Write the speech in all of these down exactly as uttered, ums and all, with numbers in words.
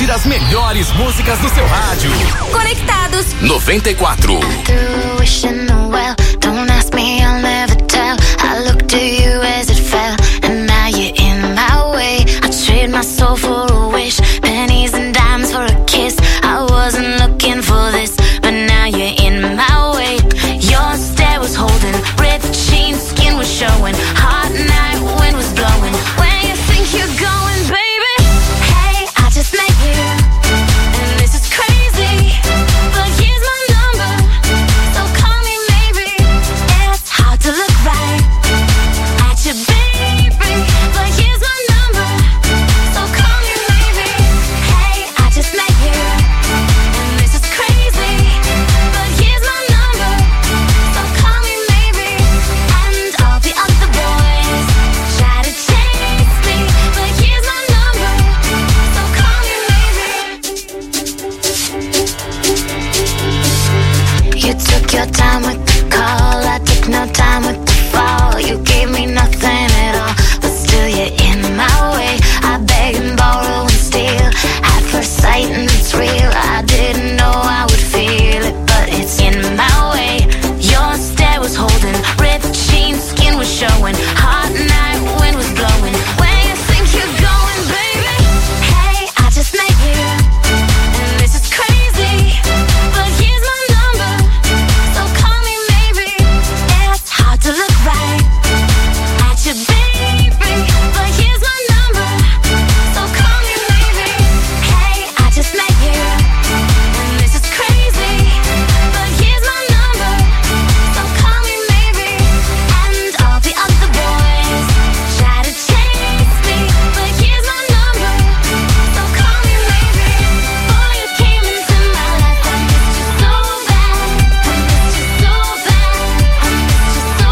ouvir as melhores músicas do seu rádio. Conectados noventa e quatro. My soul for a wish, pennies and dimes for a kiss. I wasn't looking for this, but now you're in my way. Your stare was holding, ripped jeans, skin was showing. Hot night, wind was blowing. Where you think you're going, baby? Hey, I just met you, and this is crazy, but here's my number, so call me maybe. It's hard to look right at you, baby, but here's my number. Your time with the call, I took no time with the fall. You gave me nothing at all, but still you're in my way. I beg and borrow and steal, at first sight and it's real. I didn't know I would feel it, but it's in my way. Your stare was holding, ripped jeans, skin was showing. Hot night, wind was blowing. Where you think you're going, baby? Hey, I just met you, and this is crazy, but here's my number. To look right at you, baby, but here's my number, so call me maybe. Hey, I just met you, and this is crazy, but here's my number, so call me maybe. And all the other boys try to chase me, but here's my number, so call me maybe. Before you came into my life, I missed you so bad, I missed you so bad, I missed you so.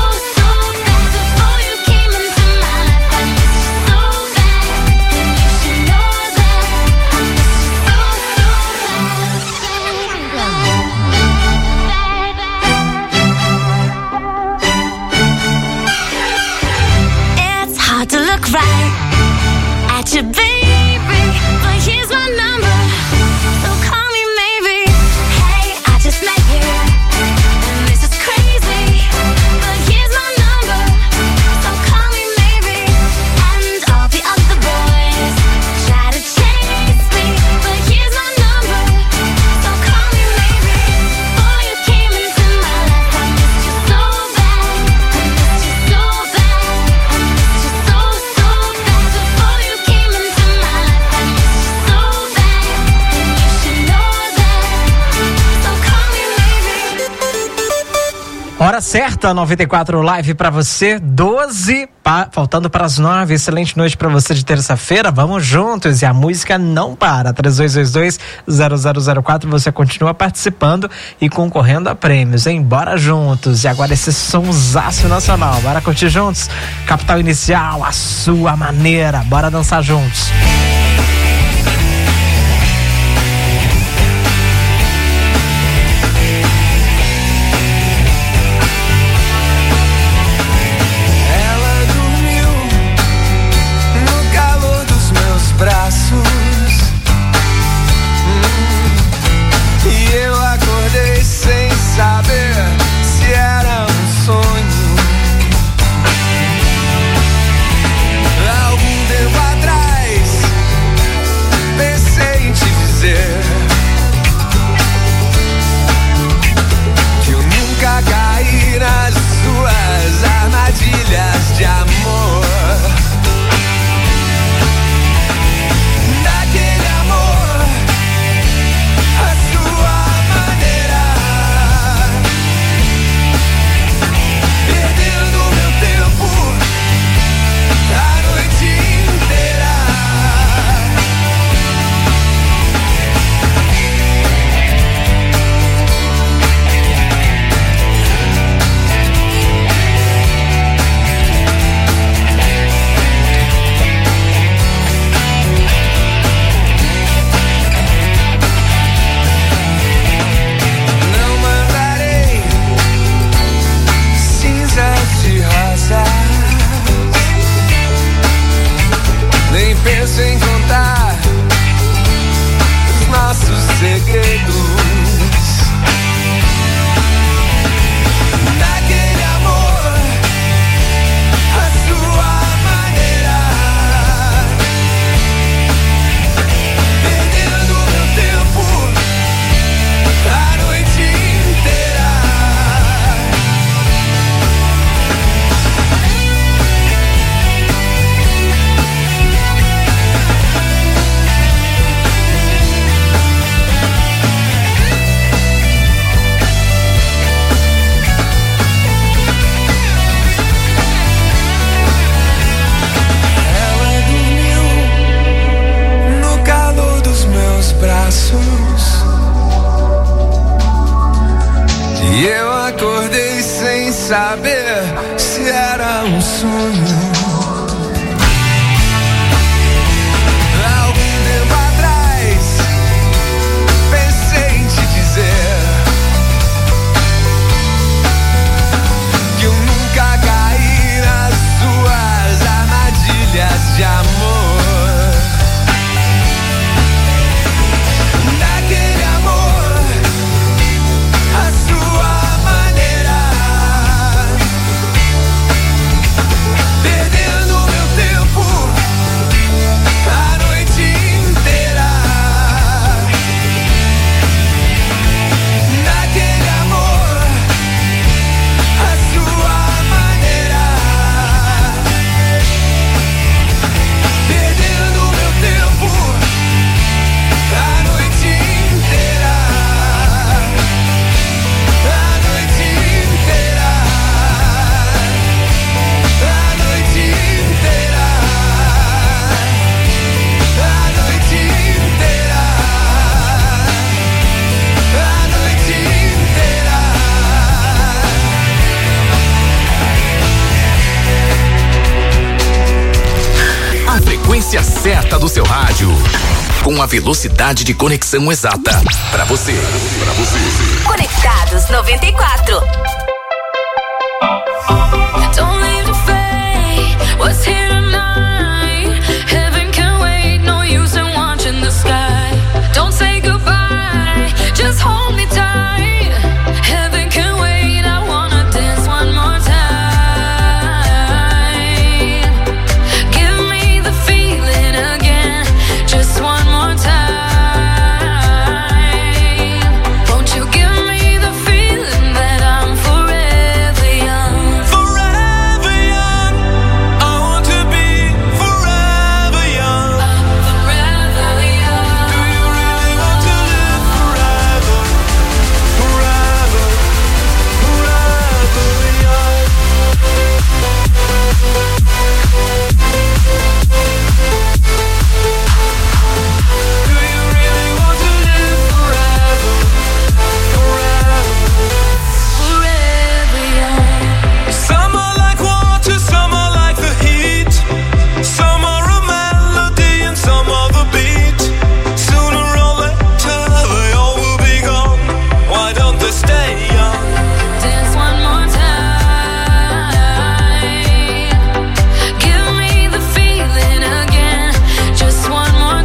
To look right at you, baby, but here's my number, so call me maybe. Hey, I just met you, and this is crazy, but here's my number, so call me maybe. And all the other boys try to chase me, but here's my number, so call me maybe. Before you came into my life, I missed you so bad, I missed you so bad, I missed you so. Before you came into my life, I missed you so bad, and you should know that, so call me maybe. Hora certa, noventa e quatro Live pra você, doze, pa, faltando para as nove. Excelente noite pra você de terça-feira, vamos juntos, e a música não para. Três dois dois dois, zero zero zero quatro, você continua participando e concorrendo a prêmios, hein? Bora juntos. E agora esse sonsaço nacional, bora curtir juntos. Capital Inicial, a sua maneira, bora dançar juntos. De amor, daquele amor, a sua maneira, perdendo meu tempo a noite inteira. Nem penso em contar um sonho. Algum tempo atrás pensei em te dizer que eu nunca caí nas suas armadilhas de amor. Daquele amor, a sua maneira, perdendo meu tempo a noite inteira. Daquele amor, a sua maneira, perdendo meu tempo a noite inteira. A noite inteira. A noite inteira. A noite inteira. A noite inteira. A frequência certa do seu rádio. Com a velocidade de conexão exata. Pra você. Pra você. Conectados noventa e quatro. Don't leave the fate, what's here tonight? Heaven can wait, no use in watching the sky. Don't say goodbye, just hold me tight. Heaven can wait, I wanna dance one more time. Give me the feeling again, just one more time. Won't you give me the feeling that I'm forever young? Forever young, I want to be forever young. Forever young. Do you really want to live forever? Forever, forever young. Do you really want to live forever? Forever. Forever young. Some are like water, some are like the heat. Some are a melody and some are the beat. Sooner or later they all will be gone. Why don't they stay young? Dance one more time. Give me the feeling again, just one more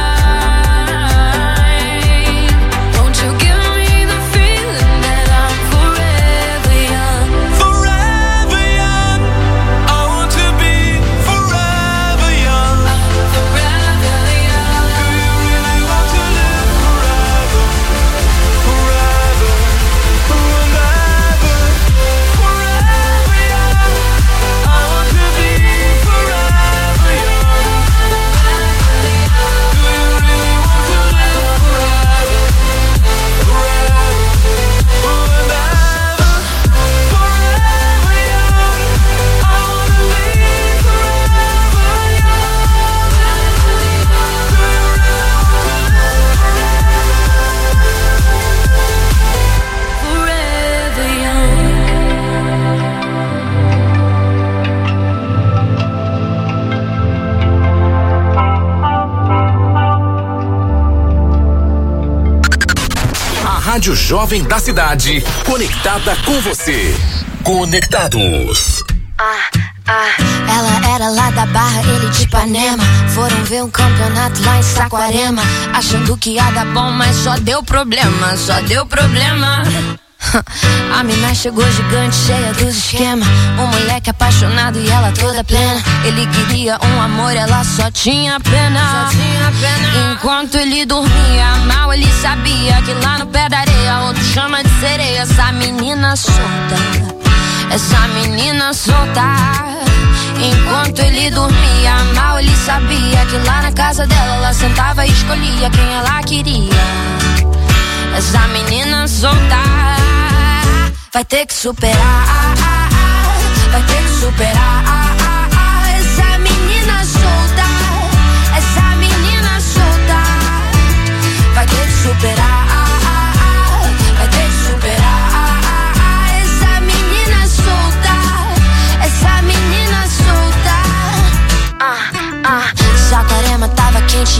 time. Won't you give me the feeling that I'm forever young? Forever young, I want to be forever young. Forever young. Do you really want to live forever? Forever, forever, forever young. I want to be forever young. Do you really want to live forever? Forever, forever, forever young. I want to be forever young. Do you really want to live Forever young. A Rádio Jovem da Cidade. Conectada com você. Conectados. Ela era lá da Barra, ele de Ipanema. Foram ver um campeonato lá em Saquarema, achando que ia dar bom, mas só deu problema, só deu problema. A mina chegou gigante, cheia dos esquemas. Um moleque apaixonado e ela toda plena. Ele queria um amor, ela só tinha pena. Só tinha pena. Enquanto ele dormia mal, ele sabia que lá no pé da areia outro chama de sereia. Essa menina solta, essa menina solta. Enquanto ele dormia mal, ele sabia que lá na casa dela ela sentava e escolhia quem ela queria. Essa menina solta vai ter que superar, vai ter que superar. Essa menina solta, essa menina solta vai ter que superar, vai ter que superar. Essa menina solta, essa menina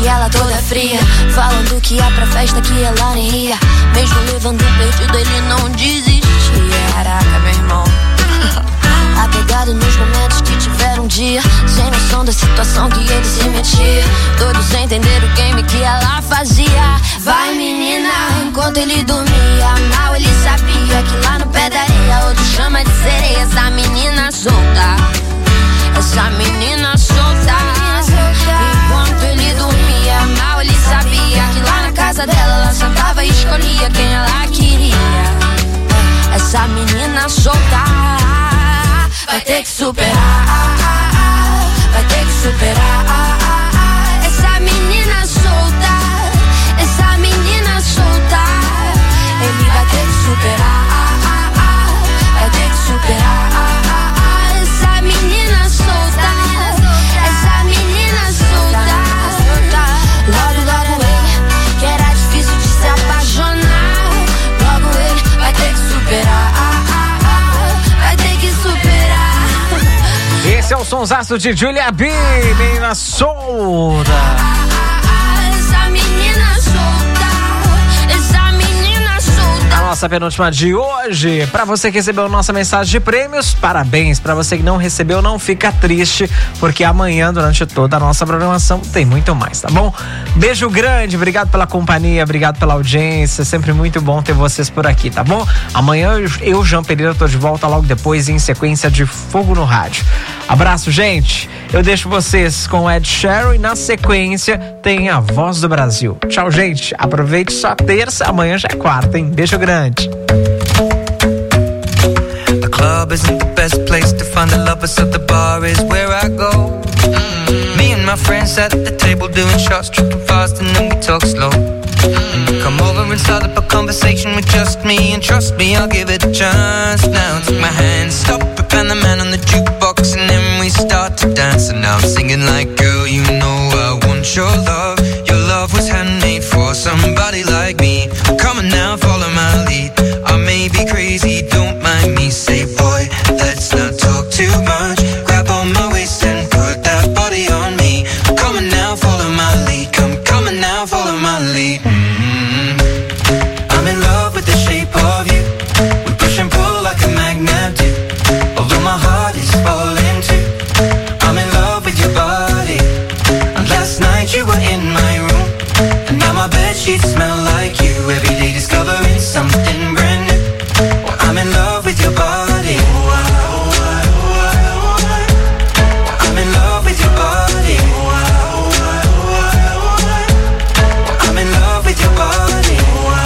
e ela toda fria, falando que ia pra festa que ela nem ia. Mesmo levando um perdido, ele não desistia. Caraca, meu irmão. Apegado nos momentos que tiveram um dia, sem noção da situação que ele se metia. Todos sem entender o game que ela fazia. Vai menina, enquanto ele dormia, mal ele sabia que lá no pé da areia outro chama de sereia. Essa menina solta, essa menina solta. Enquanto ele dormia, mal ele sabia que lá na casa dela ela sentava e escolhia quem ela queria. Essa menina solta vai ter que superar, vai ter que superar. Essa menina solta, essa menina solta. Ele vai ter que superar, vai ter que superar. Essa menina solta, essa menina solta. Logo, logo ele, que era difícil de se apaixonar. Logo ele vai ter que superar, vai ter que superar. Esse é o sonsaço de Julia B, menina solta. Essa menina solta, essa menina solta. A nossa penúltima de hoje, pra você que recebeu nossa mensagem de prêmios, parabéns. Pra você que não recebeu, não fica triste, porque amanhã, durante toda a nossa programação, tem muito mais, tá bom? Beijo grande, obrigado pela companhia, obrigado pela audiência, sempre muito bom ter vocês por aqui, tá bom? Amanhã eu, Jean Pereira, tô de volta logo depois em sequência de Fogo no Rádio. Abraço, gente. Eu deixo vocês com Ed Sheeran e na sequência tem a Voz do Brasil. Tchau, gente. Aproveite só terça, amanhã já é quarta, hein? Beijo grande. The club isn't the best place to find the lovers, so the bar is where I go. Mm-hmm. Me and my friends at the table doing shots, tripping fast and then we talk slow. Mm-hmm. Come over and start up a conversation with just me, and trust me, I'll give it a chance. Now take my hand, stop it, and the man on the jukebox, and then we start to dance. And now I'm singing like, girl, you know I want your love. Your love was handmade for somebody like me. Come on now, follow my lead. I may be crazy, don't mind me. Say, boy, let's not talk too much. Grab on my waist and put that body on me. Come on now, follow my lead. Come, come on now, follow my lead. Mm-hmm. I'm in love with the shape of you. We push and pull like a magnet do. Although my heart is falling too. I'm in love with your body. And last night you were in my room, and now my bedsheets smell like you. Every day discovering something brand new. Well, I'm in love with your body. I'm in love with your body. I'm in love with your body.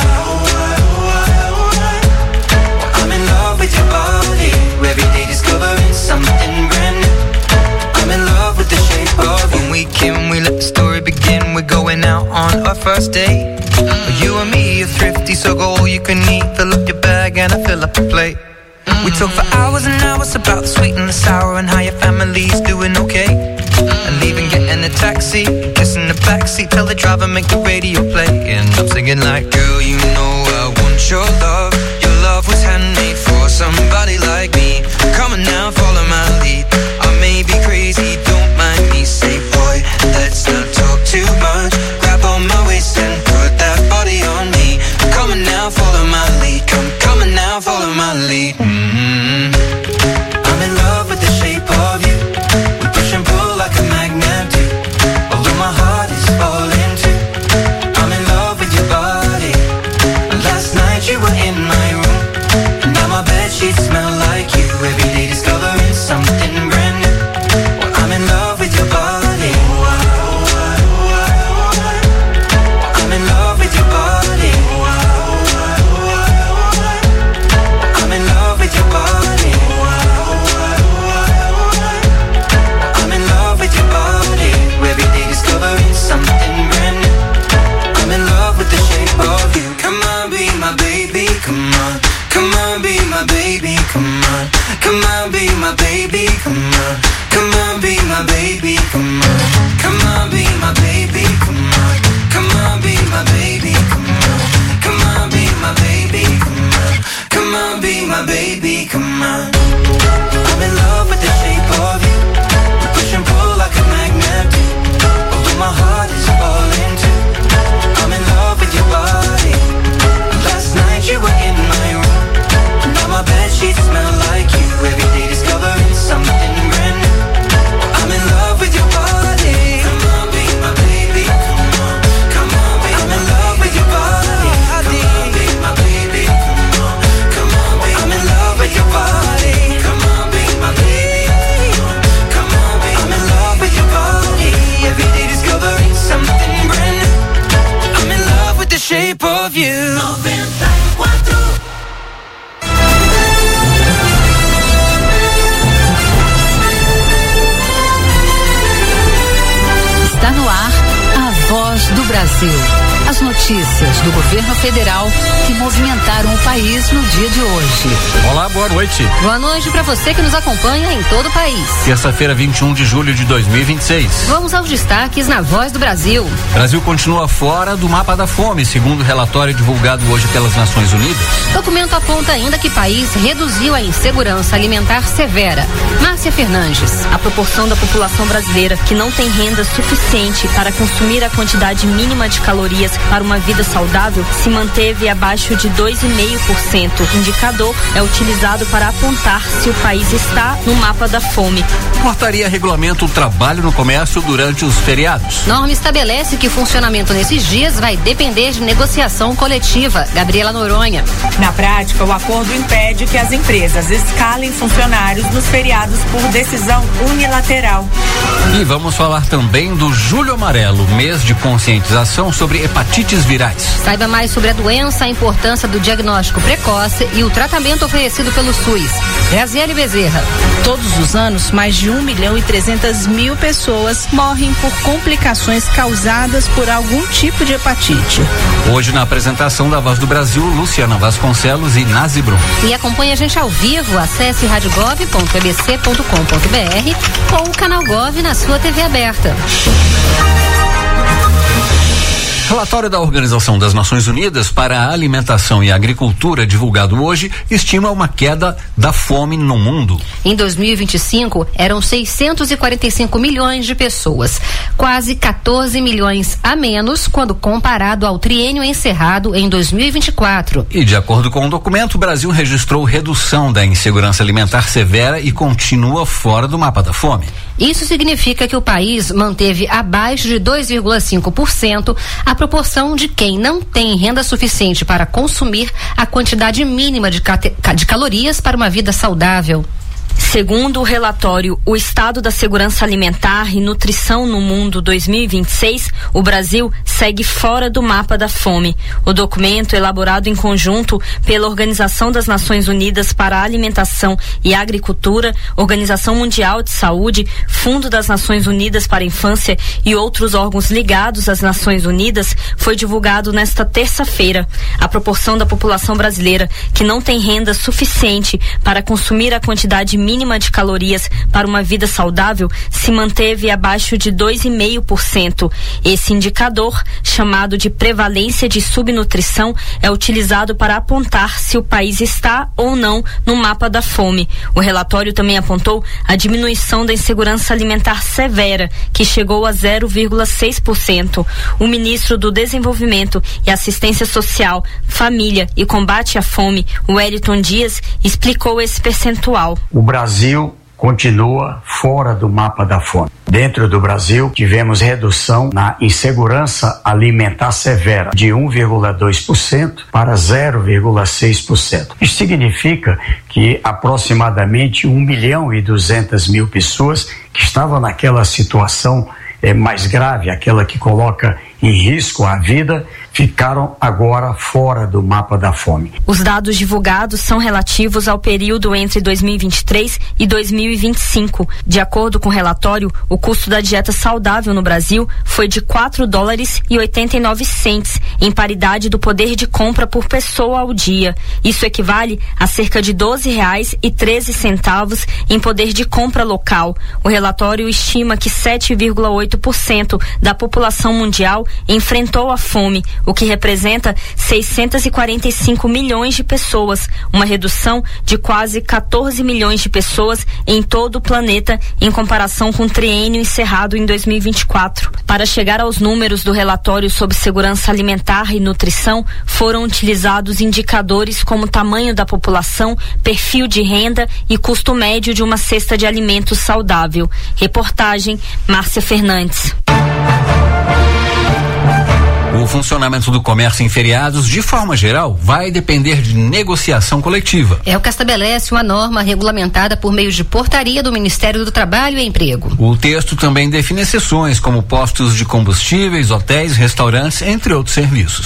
I'm in love with your body. Every day discovering something brand new. I'm in love with the shape of you. When we came, we let the story begin. We're going out on our first date. Mm-hmm. You and me are thrifty, so go all you can eat. Fill up your bag and I fill up the plate. Mm-hmm. We talk for hours and hours about the sweet and the sour, and how your family's doing okay. Mm-hmm. And leaving, getting a taxi, kissing the backseat, tell the driver make the radio play. And I'm singing like, girl, you know I want your love. Your love was handmade for somebody like me. Come on now, follow my lead. I may be crazy, don't mind me. Say, boy, let's not talk too much. Grab on my waist and put that body on me. Come on now, follow my lead. Come, come on now, follow my lead. Mm-hmm. I'm in love with the shape of you. We push and pull like a magnet do. Although my heart is falling too. I'm in love with your body. Last night you were in my room, and now my bedsheets smell like you. Every day discovering something brand new. Well, I'm in love with your body. I'm in love with your body. I'm in love with your body. I'm in love with your body. Every day discovering something brand new. I'm in love with the shape of you. Come on, be my baby, come on. Come on, be my baby, come on. Come on, be my baby, come on. Come on, be my baby, come on. Come on, be my baby, come on. Come on, be my baby, come on. Come on, be my baby, come on. Come on, be my baby, come on. I'm in love with the shape of you. We push and pull like a magnet do. Although my heart is falling you. noventa e quatro. Está no ar a Voz do Brasil. As notícias do governo federal que movimentaram o país no dia de hoje. Olá, boa noite. Boa noite para você que nos acompanha em todo o país. Terça-feira, vinte e um de julho de dois mil e vinte e seis. Vamos aos destaques na Voz do Brasil. Brasil continua fora do mapa da fome, segundo o relatório divulgado hoje pelas Nações Unidas. Documento aponta ainda que o país reduziu a insegurança alimentar severa. Márcia Fernandes. A proporção da população brasileira que não tem renda suficiente para consumir a quantidade mínima de calorias para uma vida saudável se manteve abaixo de dois vírgula cinco por cento. O indicador é utilizado para apontar se o país está no mapa da fome. Portaria regulamenta o trabalho no comércio durante os feriados. Norma estabelece que o funcionamento nesses dias vai depender de negociação coletiva. Gabriela Noronha. Na prática, o acordo impede que as empresas escalem funcionários nos feriados por decisão unilateral. E vamos falar também do Julho Amarelo, mês de conscientização sobre hepatites virais. Saiba mais sobre a doença, a importância do diagnóstico precoce e o tratamento oferecido pelo SUS. Graziele Bezerra. Todos os anos, mais de um milhão e trezentas mil pessoas morrem por complicações causadas por algum tipo de hepatite. Hoje, na apresentação da Voz do Brasil, Luciana Vasconcelos e Nazi Brum. E acompanhe a gente ao vivo, acesse rádio gov ponto e b c ponto com ponto b r ou o canal Gov na sua T V aberta. Relatório da Organização das Nações Unidas para a Alimentação e Agricultura, divulgado hoje, estima uma queda da fome no mundo. Em dois mil e vinte e cinco, eram seiscentos e quarenta e cinco milhões de pessoas, quase quatorze milhões a menos quando comparado ao triênio encerrado em dois mil e vinte e quatro. E de acordo com o documento, o Brasil registrou redução da insegurança alimentar severa e continua fora do mapa da fome. Isso significa que o país manteve abaixo de dois vírgula cinco por cento a proporção de quem não tem renda suficiente para consumir a quantidade mínima de, de calorias para uma vida saudável. Segundo o relatório O Estado da Segurança Alimentar e Nutrição no Mundo dois mil e vinte e seis, o Brasil segue fora do mapa da fome. O documento, elaborado em conjunto pela Organização das Nações Unidas para a Alimentação e Agricultura, Organização Mundial de Saúde, Fundo das Nações Unidas para a Infância e outros órgãos ligados às Nações Unidas, foi divulgado nesta terça-feira. A proporção da população brasileira que não tem renda suficiente para consumir a quantidade mínima de calorias para uma vida saudável se manteve abaixo de dois vírgula cinco por cento. Esse indicador, chamado de prevalência de subnutrição, é utilizado para apontar se o país está ou não no mapa da fome. O relatório também apontou a diminuição da insegurança alimentar severa, que chegou a zero vírgula seis por cento. O ministro do Desenvolvimento e Assistência Social, Família e Combate à Fome, Wellington Dias, explicou esse percentual. O Brasil continua fora do mapa da fome. Dentro do Brasil, tivemos redução na insegurança alimentar severa de um vírgula dois por cento para zero vírgula seis por cento. Isso significa que aproximadamente um milhão e duzentas mil pessoas que estavam naquela situação é, mais grave, aquela que coloca em risco a vida, ficaram agora fora do mapa da fome. Os dados divulgados são relativos ao período entre dois mil e vinte e três e dois mil e vinte e cinco. De acordo com o relatório, o custo da dieta saudável no Brasil foi de quatro dólares e oitenta e nove centes, em paridade do poder de compra por pessoa ao dia. Isso equivale a cerca de doze reais e treze centavos em poder de compra local. O relatório estima que sete vírgula oito por cento da população mundial enfrentou a fome, o que representa seiscentos e quarenta e cinco milhões de pessoas, uma redução de quase quatorze milhões de pessoas em todo o planeta em comparação com o triênio encerrado em dois mil e vinte e quatro. Para chegar aos números do relatório sobre segurança alimentar e nutrição, foram utilizados indicadores como tamanho da população, perfil de renda e custo médio de uma cesta de alimentos saudável. Reportagem Márcia Fernandes. O funcionamento do comércio em feriados, de forma geral, vai depender de negociação coletiva. É o que estabelece uma norma regulamentada por meio de portaria do Ministério do Trabalho e Emprego. O texto também define exceções, como postos de combustíveis, hotéis, restaurantes, entre outros serviços.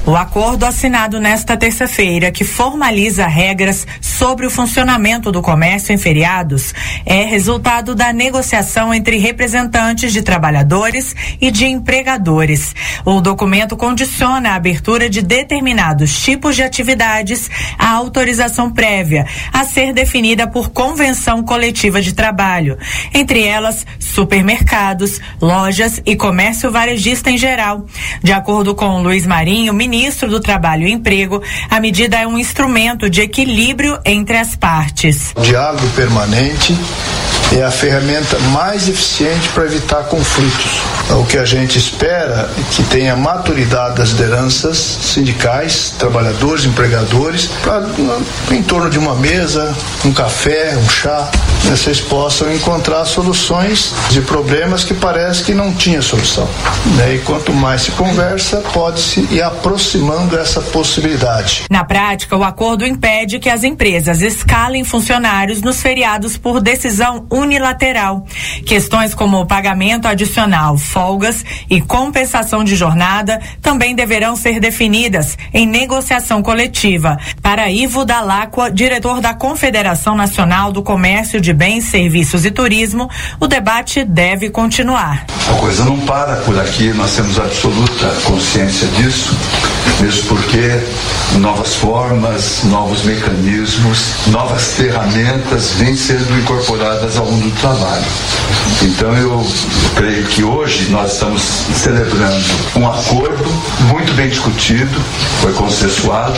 O acordo assinado nesta terça-feira, que formaliza regras sobre o funcionamento do comércio em feriados, é resultado da negociação entre representantes de trabalhadores e de empregadores. O documento condiciona a abertura de determinados tipos de atividades à autorização prévia, a ser definida por convenção coletiva de trabalho, entre elas supermercados, lojas e comércio varejista em geral. De acordo com Luiz Marinho, ministro do Trabalho e Emprego, a medida é um instrumento de equilíbrio entre as partes. O diálogo permanente é a ferramenta mais eficiente para evitar conflitos. O que a gente espera é que tenha maturidade das lideranças sindicais, trabalhadores, empregadores, para em torno de uma mesa, um café, um chá, né, vocês possam encontrar soluções de problemas que parece que não tinha solução. Né? E quanto mais se conversa, pode-se ir aproximando essa possibilidade. Na prática, o acordo impede que as empresas escalem funcionários nos feriados por decisão unilateral. Questões como o pagamento adicional, folgas e compensação de jornada também deverão ser definidas em negociação coletiva. Para Ivo Dalacqua, diretor da Confederação Nacional do Comércio de Bens, Serviços e Turismo, o debate deve continuar. A coisa não para por aqui, nós temos absoluta consciência disso, mesmo porque novas formas, novos mecanismos, novas ferramentas vêm sendo incorporadas ao mundo do trabalho. Então eu creio que hoje nós estamos celebrando um acordo muito bem discutido, foi consensuado,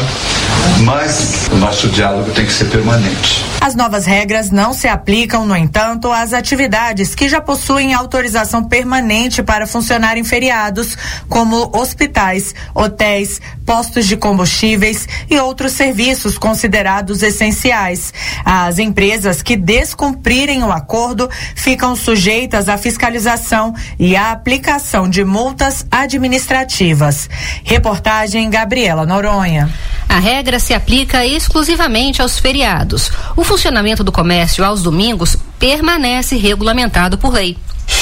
mas o nosso diálogo tem que ser permanente. As novas regras não se aplicam, no entanto, às atividades que já possuem autorização permanente para funcionar em feriados, como hospitais, hotéis, postos de combustíveis e outros serviços considerados essenciais. As empresas que descumprirem o acordo ficam sujeitas à fiscalização e à aplicação de multas administrativas. Reportagem Gabriela Noronha. A regra se aplica exclusivamente aos feriados. O funcionamento do comércio aos domingos permanece regulamentado por lei.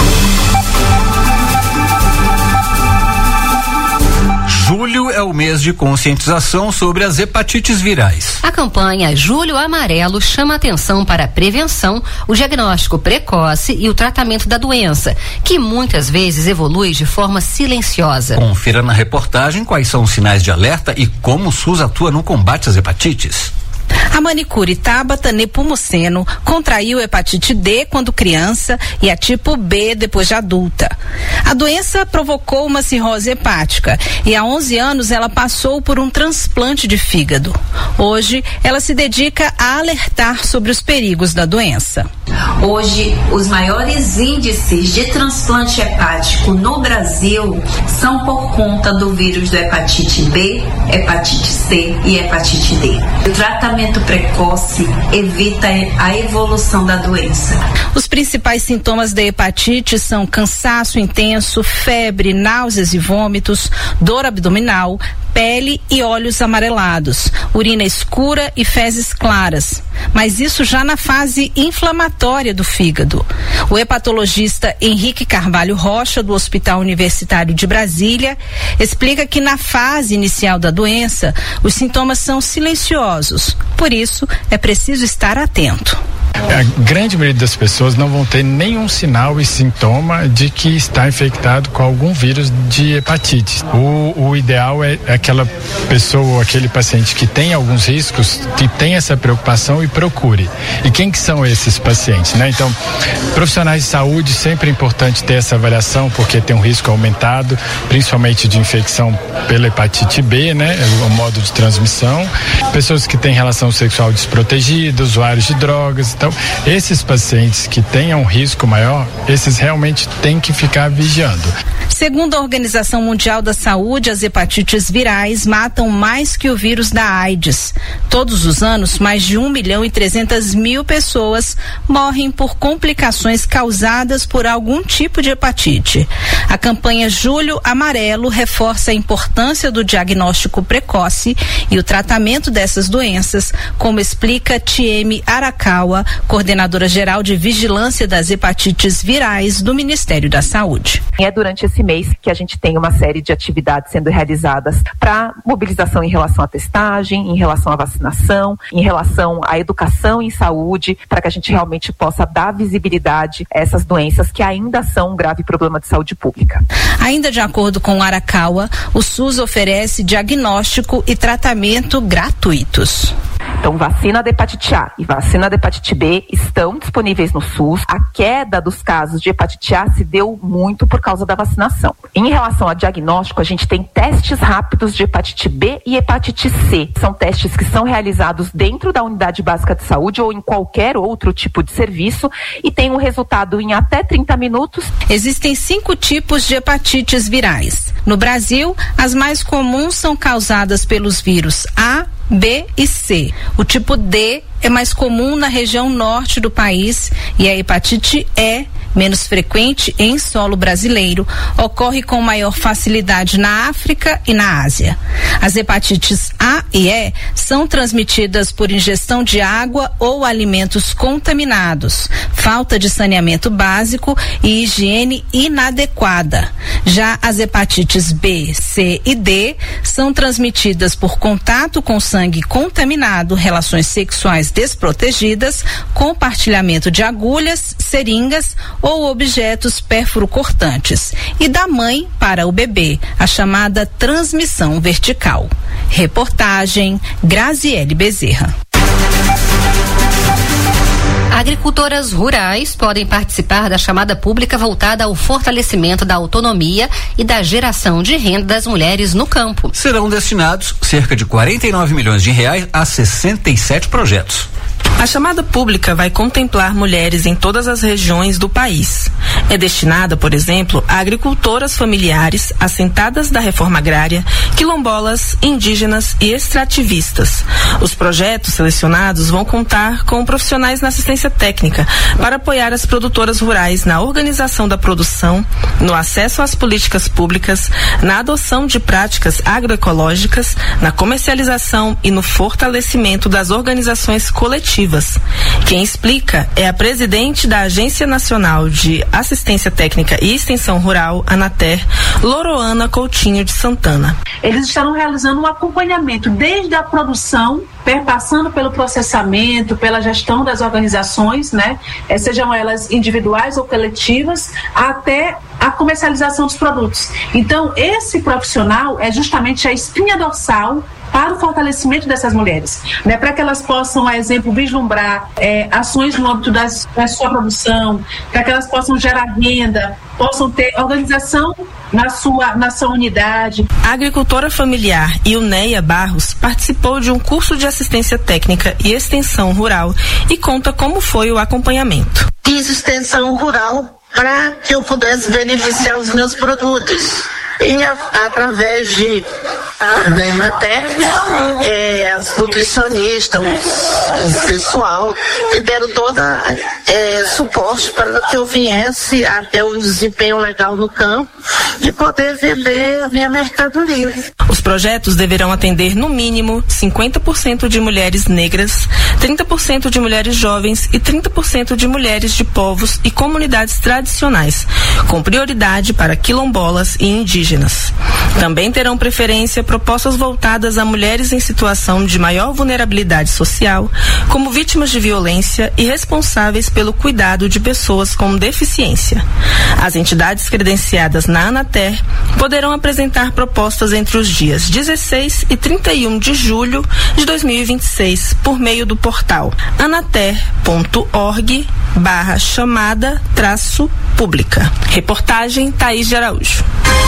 Julho é o mês de conscientização sobre as hepatites virais. A campanha Julho Amarelo chama atenção para a prevenção, o diagnóstico precoce e o tratamento da doença, que muitas vezes evolui de forma silenciosa. Confira na reportagem quais são os sinais de alerta e como o SUS atua no combate às hepatites. A manicure Tabata Nepomuceno contraiu hepatite D quando criança e a tipo B depois de adulta. A doença provocou uma cirrose hepática e há onze anos ela passou por um transplante de fígado. Hoje, ela se dedica a alertar sobre os perigos da doença. Hoje, os maiores índices de transplante hepático no Brasil são por conta do vírus do hepatite B, hepatite C e hepatite D. O tratamento precoce evita a evolução da doença. Os principais sintomas da hepatite são cansaço intenso, febre, náuseas e vômitos, dor abdominal, pele e olhos amarelados, urina escura e fezes claras. Mas isso já na fase inflamatória do fígado. O hepatologista Henrique Carvalho Rocha, do Hospital Universitário de Brasília, explica que na fase inicial da doença, os sintomas são silenciosos. Por isso, é preciso estar atento. A grande maioria das pessoas não vão ter nenhum sinal e sintoma de que está infectado com algum vírus de hepatite. O, o ideal é aquela pessoa, aquele paciente que tem alguns riscos, que tem essa preocupação e procure. E quem que são esses pacientes, né? Então, profissionais de saúde, sempre é importante ter essa avaliação, porque tem um risco aumentado, principalmente de infecção pela hepatite B, né? O modo de transmissão. Pessoas que têm relação sexual desprotegida, usuários de drogas. Então, esses pacientes que tenham um risco maior, esses realmente têm que ficar vigiando. Segundo a Organização Mundial da Saúde, as hepatites virais matam mais que o vírus da AIDS. Todos os anos, mais de um milhão e trezentas mil pessoas morrem por complicações causadas por algum tipo de hepatite. A campanha Julho Amarelo reforça a importância do diagnóstico precoce e o tratamento dessas doenças, como explica Tieme Arakawa, coordenadora geral de vigilância das hepatites virais do Ministério da Saúde. É durante esse mês mês que a gente tem uma série de atividades sendo realizadas para mobilização em relação à testagem, em relação à vacinação, em relação à educação em saúde, para que a gente realmente possa dar visibilidade a essas doenças que ainda são um grave problema de saúde pública. Ainda de acordo com o Arakawa, o SUS oferece diagnóstico e tratamento gratuitos. Então, vacina da hepatite A e vacina da hepatite B estão disponíveis no SUS. A queda dos casos de hepatite A se deu muito por causa da vacinação. Em relação ao diagnóstico, a gente tem testes rápidos de hepatite B e hepatite C. São testes que são realizados dentro da unidade básica de saúde ou em qualquer outro tipo de serviço e tem um resultado em até trinta minutos. Existem cinco tipos de hepatites virais. No Brasil, as mais comuns são causadas pelos vírus A, B e C. O tipo D é mais comum na região norte do país e a hepatite E, menos frequente em solo brasileiro, ocorre com maior facilidade na África e na Ásia. As hepatites A e E são transmitidas por ingestão de água ou alimentos contaminados, falta de saneamento básico e higiene inadequada. Já as hepatites B, C e D são transmitidas por contato com sangue contaminado, relações sexuais desprotegidas, compartilhamento de agulhas, seringas ou objetos pérfuro-cortantes, e da mãe para o bebê, a chamada transmissão vertical. Reportagem Graziele Bezerra. Agricultoras rurais podem participar da chamada pública voltada ao fortalecimento da autonomia e da geração de renda das mulheres no campo. Serão destinados cerca de quarenta e nove milhões de reais a sessenta e sete projetos. A chamada pública vai contemplar mulheres em todas as regiões do país. É destinada, por exemplo, a agricultoras familiares, assentadas da reforma agrária, quilombolas, indígenas e extrativistas. Os projetos selecionados vão contar com profissionais na assistência técnica para apoiar as produtoras rurais na organização da produção, no acesso às políticas públicas, na adoção de práticas agroecológicas, na comercialização e no fortalecimento das organizações coletivas. Quem explica é a presidente da Agência Nacional de Assistência Técnica e Extensão Rural, ANATER, Loroana Coutinho de Santana. Eles estarão realizando um acompanhamento desde a produção, perpassando pelo processamento, pela gestão das organizações, né? Eh, sejam elas individuais ou coletivas, até a comercialização dos produtos. Então, esse profissional é justamente a espinha dorsal para o fortalecimento dessas mulheres, né? Para que elas possam, a exemplo, vislumbrar é, ações no âmbito das, da sua produção, para que elas possam gerar renda, possam ter organização na sua, na sua unidade. A agricultora familiar Ilneia Barros participou de um curso de assistência técnica e extensão rural e conta como foi o acompanhamento. Fiz extensão rural para que eu pudesse beneficiar os meus produtos. E a, através de da Emater, é, as nutricionistas, o pessoal, me deram toda é, suporte para que eu viesse até um desempenho legal no campo e poder vender a minha mercadoria. Os projetos deverão atender no mínimo cinquenta por cento de mulheres negras, trinta por cento de mulheres jovens e trinta por cento de mulheres de povos e comunidades tradicionais, com prioridade para quilombolas e indígenas. Também terão preferência propostas voltadas a mulheres em situação de maior vulnerabilidade social, como vítimas de violência e responsáveis pelo cuidado de pessoas com deficiência. As entidades credenciadas na ANATER poderão apresentar propostas entre os dias dezesseis e trinta e um de julho de dois mil e vinte e seis por meio do portal anater.org barra chamada traço pública. Reportagem Thaís de Araújo.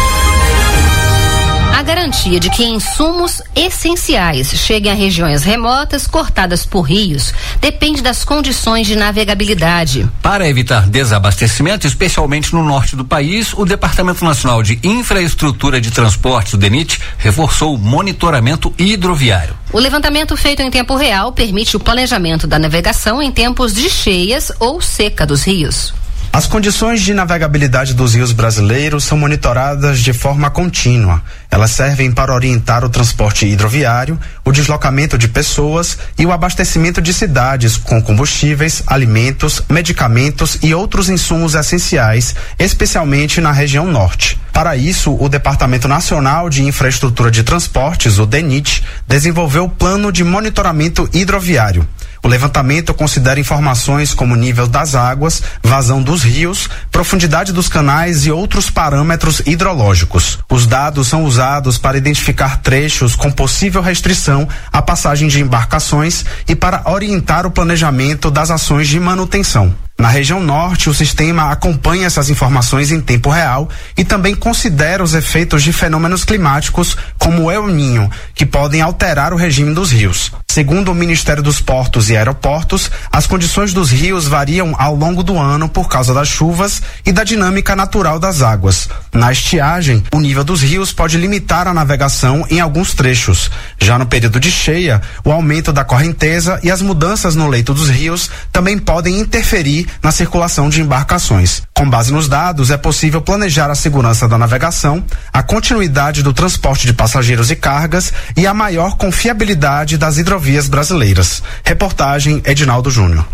A garantia de que insumos essenciais cheguem a regiões remotas cortadas por rios depende das condições de navegabilidade. Para evitar desabastecimento, especialmente no norte do país, o Departamento Nacional de Infraestrutura de Transportes, o DENIT, reforçou o monitoramento hidroviário. O levantamento feito em tempo real permite o planejamento da navegação em tempos de cheias ou seca dos rios. As condições de navegabilidade dos rios brasileiros são monitoradas de forma contínua. Elas servem para orientar o transporte hidroviário, o deslocamento de pessoas e o abastecimento de cidades com combustíveis, alimentos, medicamentos e outros insumos essenciais, especialmente na região norte. Para isso, o Departamento Nacional de Infraestrutura de Transportes, o DENIT, desenvolveu o Plano de Monitoramento Hidroviário. O levantamento considera informações como nível das águas, vazão dos rios, profundidade dos canais e outros parâmetros hidrológicos. Os dados são usados para identificar trechos com possível restrição à passagem de embarcações e para orientar o planejamento das ações de manutenção. Na região norte, o sistema acompanha essas informações em tempo real e também considera os efeitos de fenômenos climáticos como o El Niño, que podem alterar o regime dos rios. Segundo o Ministério dos Portos e Aeroportos, as condições dos rios variam ao longo do ano por causa das chuvas e da dinâmica natural das águas. Na estiagem, o nível dos rios pode limitar a navegação em alguns trechos. Já no período de cheia, o aumento da correnteza e as mudanças no leito dos rios também podem interferir na circulação de embarcações. Com base nos dados, é possível planejar a segurança da navegação, a continuidade do transporte de passageiros e cargas e a maior confiabilidade das hidrovias brasileiras. Reportagem Edinaldo Júnior.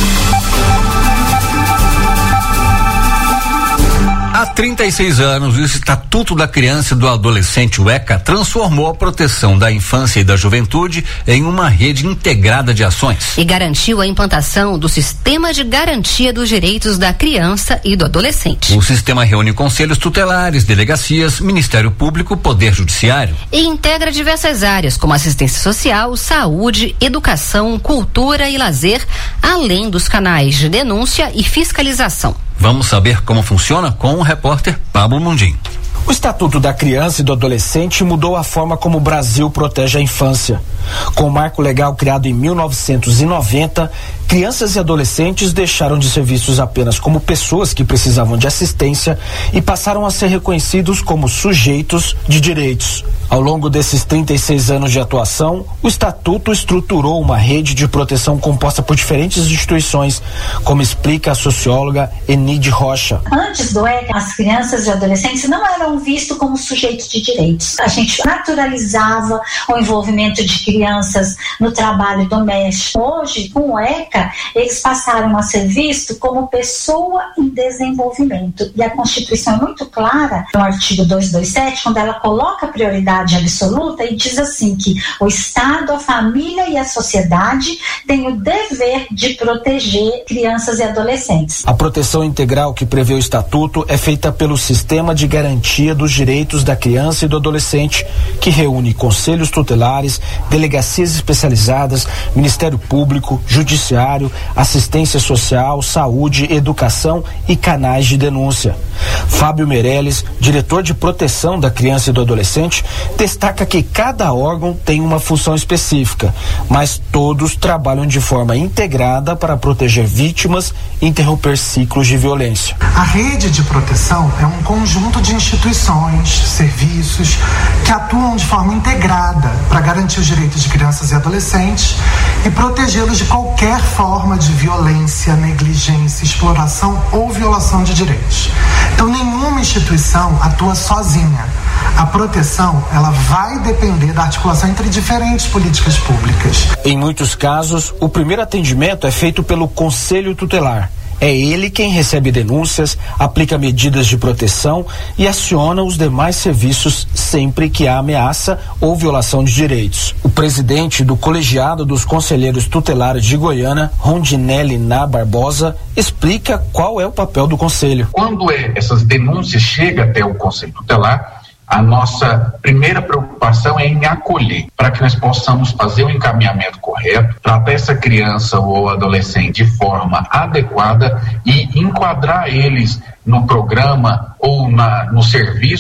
Há trinta e seis anos, o Estatuto da Criança e do Adolescente, o ECA, transformou a proteção da infância e da juventude em uma rede integrada de ações. E garantiu a implantação do Sistema de Garantia dos Direitos da Criança e do Adolescente. O sistema reúne conselhos tutelares, delegacias, Ministério Público, Poder Judiciário. E integra diversas áreas, como assistência social, saúde, educação, cultura e lazer, além dos canais de denúncia e fiscalização. Vamos saber como funciona com o repórter Pablo Mundim. O Estatuto da Criança e do Adolescente mudou a forma como o Brasil protege a infância. Com o marco legal criado em mil novecentos e noventa, crianças e adolescentes deixaram de ser vistos apenas como pessoas que precisavam de assistência e passaram a ser reconhecidos como sujeitos de direitos. Ao longo desses trinta e seis anos de atuação, o Estatuto estruturou uma rede de proteção composta por diferentes instituições, como explica a socióloga Enide Rocha. Antes do ECA, as crianças e adolescentes não eram vistos como sujeitos de direitos. A gente naturalizava o envolvimento de crianças no trabalho doméstico. Hoje, com o ECA, eles passaram a ser vistos como pessoa em desenvolvimento. E a Constituição é muito clara, no artigo duzentos e vinte e sete, quando ela coloca a prioridade absoluta e diz assim que o Estado, a família e a sociedade têm o dever de proteger crianças e adolescentes. A proteção integral que prevê o Estatuto é feita pelo Sistema de Garantia dos Direitos da Criança e do Adolescente, que reúne conselhos tutelares, delegacias especializadas, Ministério Público, Judiciário, assistência social, saúde, educação e canais de denúncia. Fábio Meirelles, diretor de proteção da criança e do adolescente, destaca que cada órgão tem uma função específica, mas todos trabalham de forma integrada para proteger vítimas e interromper ciclos de violência. A rede de proteção é um conjunto de instituições, serviços que atuam de forma integrada para garantir os direitos de crianças e adolescentes e protegê-los de qualquer forma de violência, negligência, exploração ou violação de direitos. Então, nenhuma instituição atua sozinha. A proteção, ela vai depender da articulação entre diferentes políticas públicas. Em muitos casos, o primeiro atendimento é feito pelo Conselho Tutelar. É ele quem recebe denúncias, aplica medidas de proteção e aciona os demais serviços sempre que há ameaça ou violação de direitos. O presidente do Colegiado dos Conselheiros Tutelares de Goiânia, Rondinelli Ná Barbosa, explica qual é o papel do Conselho. Quando é, essas denúncias chegam até o Conselho Tutelar, a nossa primeira preocupação é em acolher, para que nós possamos fazer o encaminhamento correto, tratar essa criança ou adolescente de forma adequada e enquadrar eles no programa ou na, no serviço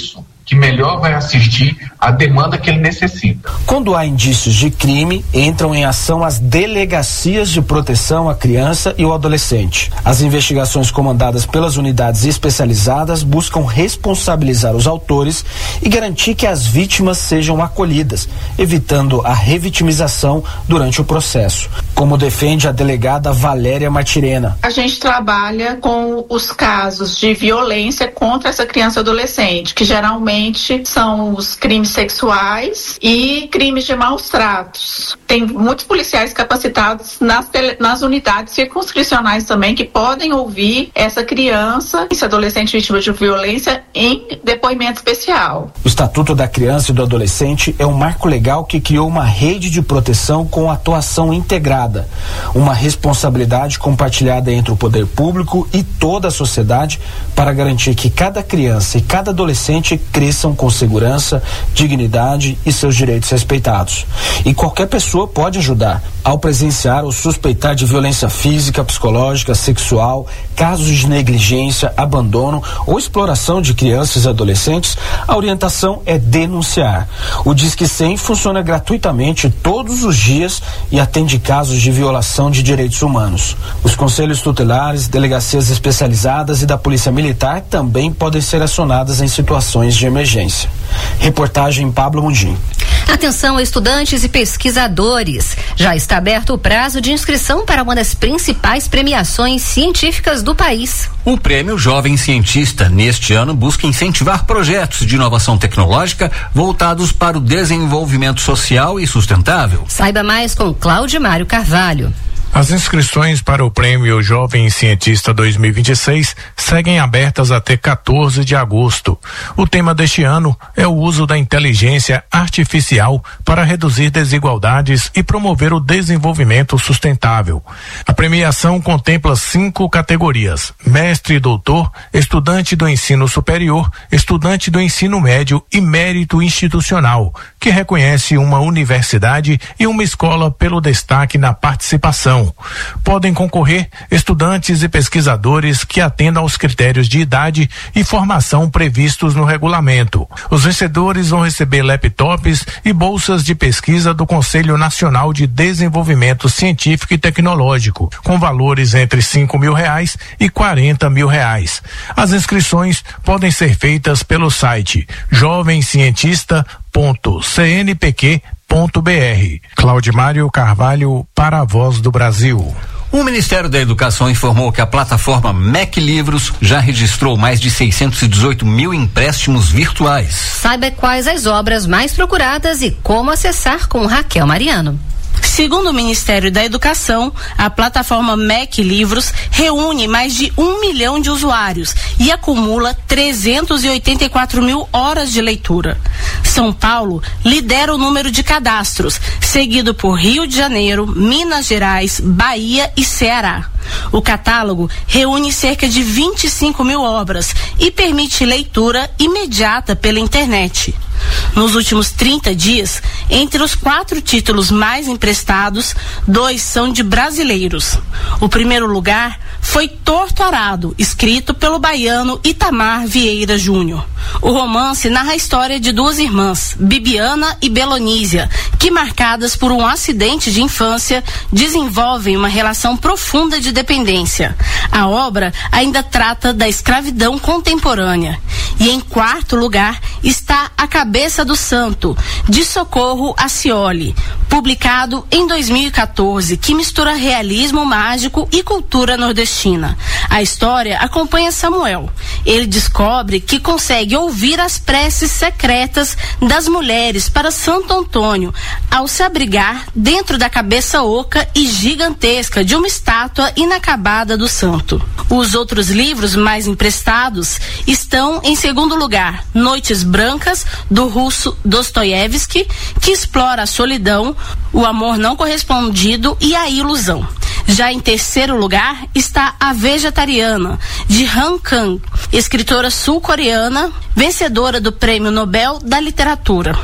que melhor vai assistir à demanda que ele necessita. Quando há indícios de crime, entram em ação as delegacias de proteção à criança e ao adolescente. As investigações comandadas pelas unidades especializadas buscam responsabilizar os autores e garantir que as vítimas sejam acolhidas, evitando a revitimização durante o processo, como defende a delegada Valéria Martirena. A gente trabalha com os casos de violência contra essa criança e adolescente, que geralmente são os crimes sexuais e crimes de maus tratos. Tem muitos policiais capacitados nas, tele, nas unidades circunscricionais também que podem ouvir essa criança, esse adolescente vítima de violência em depoimento especial. O Estatuto da Criança e do Adolescente é um marco legal que criou uma rede de proteção com atuação integrada, uma responsabilidade compartilhada entre o poder público e toda a sociedade para garantir que cada criança e cada adolescente cresçam com segurança, dignidade e seus direitos respeitados. E qualquer pessoa pode ajudar. Ao presenciar ou suspeitar de violência física, psicológica, sexual, casos de negligência, abandono ou exploração de crianças e adolescentes, a orientação é denunciar. O Disque cem funciona gratuitamente todos os dias e atende casos de violação de direitos humanos. Os conselhos tutelares, delegacias especializadas e da Polícia Militar também podem ser acionadas em situações de emergência. Reportagem Pablo Mundim. Atenção, estudantes e pesquisadores. Já está aberto o prazo de inscrição para uma das principais premiações científicas do país. O Prêmio Jovem Cientista, neste ano, busca incentivar projetos de inovação tecnológica voltados para o desenvolvimento social e sustentável. Saiba mais com Cláudio Mário Carvalho. As inscrições para o Prêmio Jovem Cientista dois mil e vinte e seis seguem abertas até quatorze de agosto. O tema deste ano é o uso da inteligência artificial para reduzir desigualdades e promover o desenvolvimento sustentável. A premiação contempla cinco categorias: mestre e doutor, estudante do ensino superior, estudante do ensino médio e mérito institucional, que reconhece uma universidade e uma escola pelo destaque na participação. Podem concorrer estudantes e pesquisadores que atendam aos critérios de idade e formação previstos no regulamento. Os vencedores vão receber laptops e bolsas de pesquisa do Conselho Nacional de Desenvolvimento Científico e Tecnológico, com valores entre cinco mil reais e quarenta mil reais. As inscrições podem ser feitas pelo site jovem cientista ponto c n p q ponto b r. Claudimário Carvalho para a Voz do Brasil. O Ministério da Educação informou que a plataforma M E C Livros já registrou mais de seiscentos e dezoito mil empréstimos virtuais. Saiba quais as obras mais procuradas e como acessar com Raquel Mariano. Segundo o Ministério da Educação, a plataforma M E C Livros reúne mais de um milhão de usuários e acumula trezentos e oitenta e quatro mil horas de leitura. São Paulo lidera o número de cadastros, seguido por Rio de Janeiro, Minas Gerais, Bahia e Ceará. O catálogo reúne cerca de vinte e cinco mil obras e permite leitura imediata pela internet. Nos últimos trinta dias, entre os quatro títulos mais emprestados, dois são de brasileiros. O primeiro lugar foi Torto Arado, escrito pelo baiano Itamar Vieira Júnior. O romance narra a história de duas irmãs, Bibiana e Belonísia, que, marcadas por um acidente de infância, desenvolvem uma relação profunda de dependência. A obra ainda trata da escravidão contemporânea. E em quarto lugar está A Cabeça do Santo, de Socorro Acioli, publicado em dois mil e quatorze, que mistura realismo mágico e cultura nordestina. A história acompanha Samuel. Ele descobre que consegue ouvir as preces secretas das mulheres para Santo Antônio, ao se abrigar dentro da cabeça oca e gigantesca de uma estátua inacabada do santo. Os outros livros mais emprestados estão em segundo lugar, Noites Brancas, do russo Dostoiévski, que explora a solidão, o amor não correspondido e a ilusão. Já em terceiro lugar está A Vegetariana, de Han Kang, escritora sul-coreana, vencedora do Prêmio Nobel da Literatura.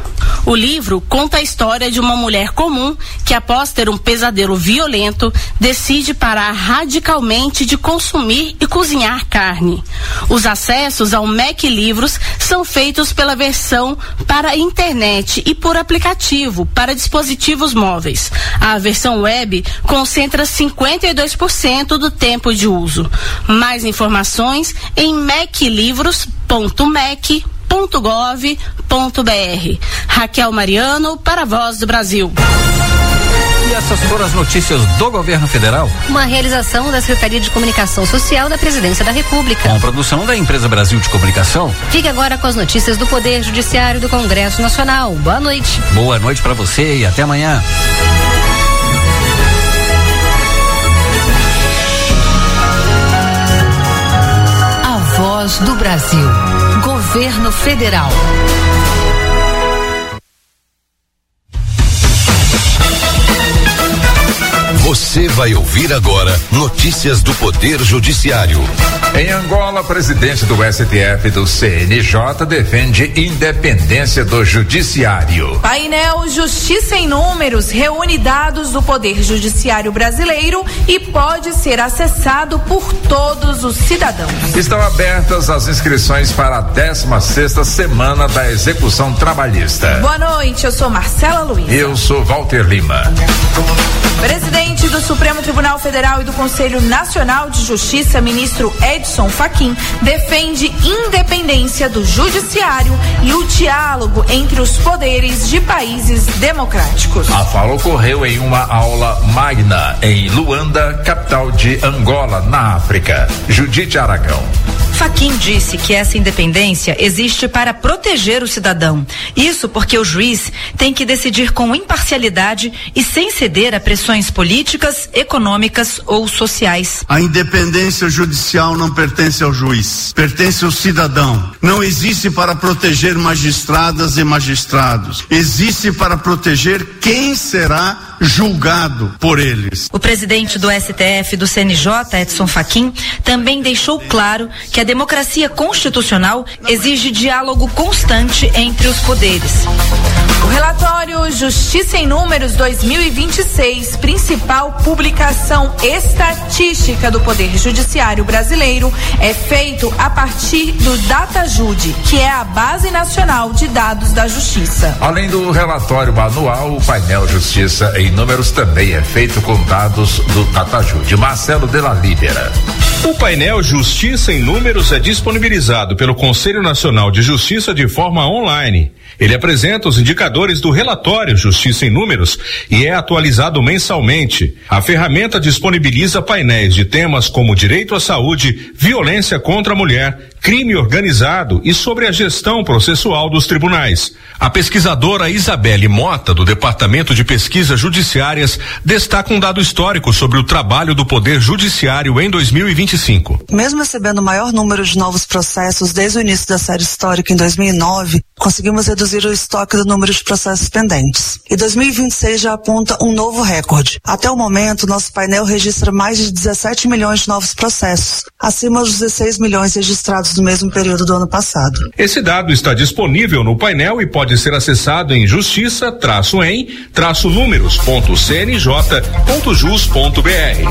O livro conta a história de uma mulher comum que, após ter um pesadelo violento, decide parar radicalmente de consumir e cozinhar carne. Os acessos ao Mac Livros são feitos pela versão para a internet e por aplicativo para dispositivos móveis. A versão web concentra cinquenta e dois por cento do tempo de uso. Mais informações em mac livros ponto mac ponto gov ponto br. Raquel Mariano para a Voz do Brasil. E essas foram as notícias do governo federal. Uma realização da Secretaria de Comunicação Social da Presidência da República. Com produção da Empresa Brasil de Comunicação. Fique agora com as notícias do Poder Judiciário do Congresso Nacional. Boa noite. Boa noite para você e até amanhã. A Voz do Brasil. Governo Federal. Você vai ouvir agora notícias do Poder Judiciário. Em Angola, presidente do S T F e do C N J defende independência do judiciário. Painel Justiça em Números reúne dados do Poder Judiciário brasileiro e pode ser acessado por todos os cidadãos. Estão abertas as inscrições para a décima sexta semana da execução trabalhista. Boa noite, eu sou Marcela Luiz. Eu sou Walter Lima. Presidente do Supremo Tribunal Federal e do Conselho Nacional de Justiça, ministro Edson Fachin, defende independência do judiciário e o diálogo entre os poderes de países democráticos. A fala ocorreu em uma aula magna em Luanda, capital de Angola, na África. Judite Aragão. Fachin disse que essa independência existe para proteger o cidadão. Isso porque o juiz tem que decidir com imparcialidade e sem ceder a pressões políticas, econômicas ou sociais. A independência judicial não pertence ao juiz, pertence ao cidadão. Não existe para proteger magistradas e magistrados. Existe para proteger quem será julgado por eles. O presidente do S T F e do C N J, Edson Fachin, também deixou claro que a democracia constitucional exige diálogo constante entre os poderes. O relatório Justiça em Números dois mil e vinte e seis, principal publicação estatística do Poder Judiciário brasileiro, é feito a partir do DataJude, que é a Base Nacional de Dados da Justiça. Além do relatório anual, o painel Justiça em Números também é feito com dados do DataJude. Marcelo de la Libera. O painel Justiça em Números é disponibilizado pelo Conselho Nacional de Justiça de forma online. Ele apresenta os indicadores do relatório Justiça em Números e é atualizado mensalmente. A ferramenta disponibiliza painéis de temas como direito à saúde, violência contra a mulher, crime organizado e sobre a gestão processual dos tribunais. A pesquisadora Isabelle Mota, do Departamento de Pesquisas Judiciárias, destaca um dado histórico sobre o trabalho do Poder Judiciário em dois mil e vinte e cinco. Mesmo recebendo o maior número de novos processos desde o início da série histórica em dois mil e nove, conseguimos reduzir o estoque do número de processos pendentes. E dois mil e vinte e seis já aponta um novo recorde. Até o momento, nosso painel registra mais de dezessete milhões de novos processos, acima dos dezesseis milhões registrados no mesmo período do ano passado. Esse dado está disponível no painel e pode ser acessado em justiça em números ponto c n j ponto jus ponto b r.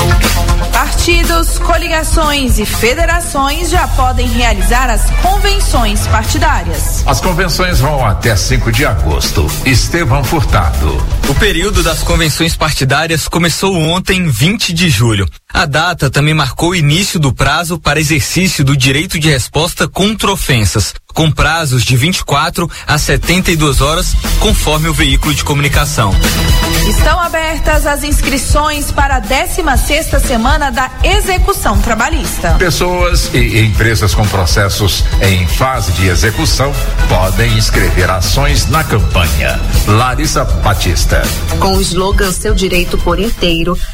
Partidos, coligações e federações já podem realizar as convenções partidárias. As convenções vão até cinco de agosto. Estevão Furtado. O período das convenções partidárias começou ontem, vinte de julho. A data também marcou o início do prazo para exercício do direito de resposta contra ofensas, com prazos de vinte e quatro a setenta e duas horas, conforme o veículo de comunicação. Estão abertas as inscrições para a décima sexta semana da execução trabalhista. Pessoas e empresas com processos em fase de execução podem inscrever ações na campanha. Larissa Batista. Com o slogan Seu Direito por Inteiro,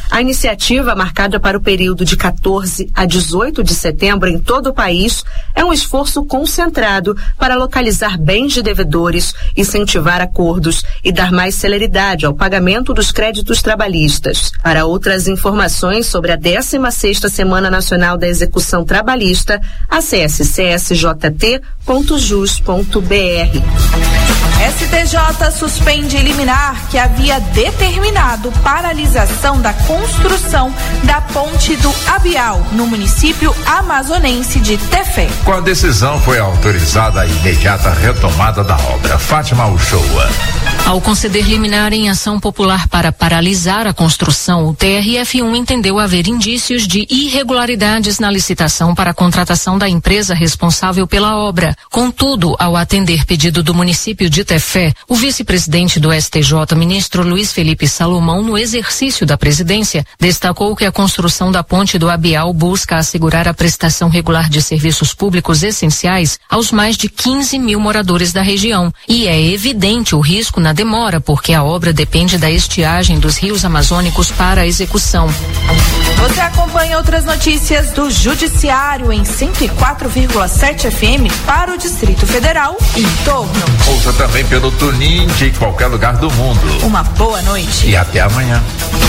A iniciativa, marcada para o período de quatorze a dezoito de setembro em todo o país, é um esforço concentrado para localizar bens de devedores, incentivar acordos e dar mais celeridade ao pagamento dos créditos trabalhistas. Para outras informações sobre a décima sexta Semana Nacional da Execução Trabalhista, acesse c s j t ponto jus ponto b r. S T J suspende liminar que havia determinado paralisação da construção da ponte do Abial, no município amazonense de Tefé. Com a decisão foi autorizada a imediata retomada da obra. Fátima Uchoa. Ao conceder liminar em ação popular para paralisar a construção, o T R F um entendeu haver indícios de irregularidades na licitação para a contratação da empresa responsável pela obra. Contudo, ao atender pedido do município de Tefé, o vice-presidente do S T J, ministro Luiz Felipe Salomão, no exercício da presidência, destacou que a construção da ponte do Abial busca assegurar a prestação regular de serviços públicos essenciais aos mais de quinze mil moradores da região. E é evidente o risco na demora, porque a obra depende da estiagem dos rios amazônicos para a execução. Você acompanha outras notícias do Judiciário em cento e quatro vírgula sete F M para o Distrito Federal e em torno. Ouça também pelo Tunin de qualquer lugar do mundo. Uma boa noite. E até amanhã.